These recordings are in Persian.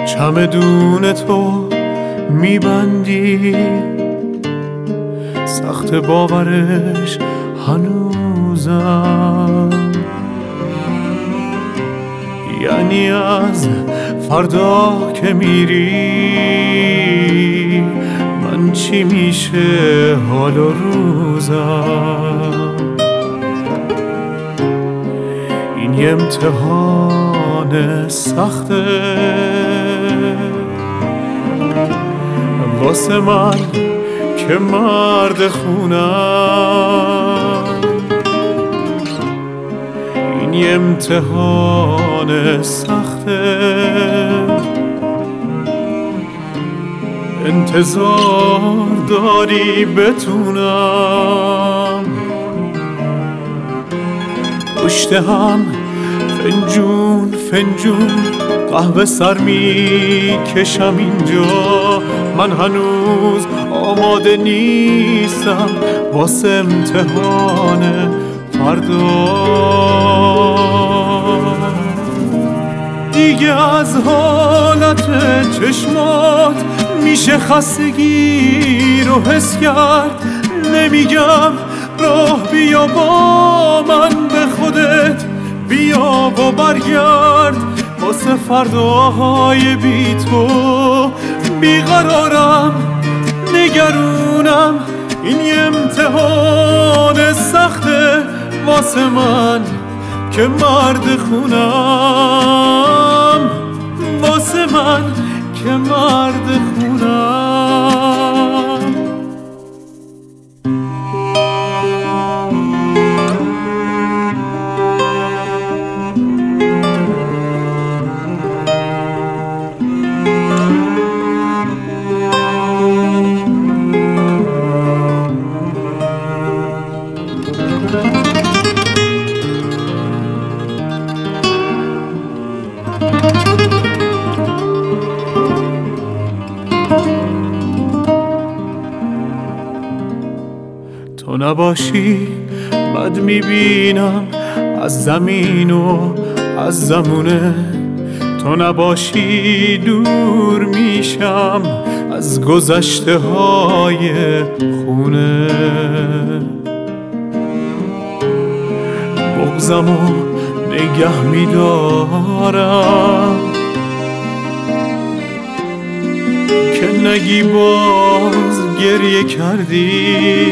چمدون تو میبندی، سخت باورش هنوزم. یعنی از فردا که میری من چی میشه حال و روزم؟ این یه امتحان سخته واسه من که مرد خونم. این یه امتحان سخته، انتظار داری بتونم پشت هم فنجون فنجون قهوه سر می کشم اینجا. من هنوز آماده نیستم واسه امتحان فردا. دیگه از حالت چشمات میشه خستگی رو حس کرد. نمیگم راه بیا با من به خودت بیا و برگرد. واسه فرداهای بی تو بیقرارم نگرونم. این یه امتحان سخته واسه من که مرد خونم، واسه من که مرد خونم. تو نباشی بد میبینم از زمین و از زمونه. تو نباشی دور میشم از گذشته های خونه. بغضمو نگه میدارم که نگی باز گریه کردی،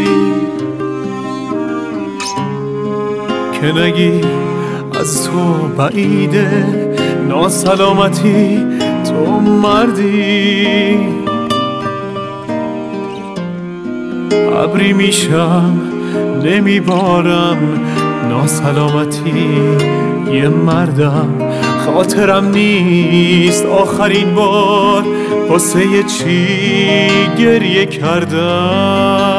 که نگی از تو بعیده ناسلامتی تو مردی. ابری میشم نمیبارم ناسلامتی یه مردم. خاطرم نیست آخرین بار واسه چی گریه کردم.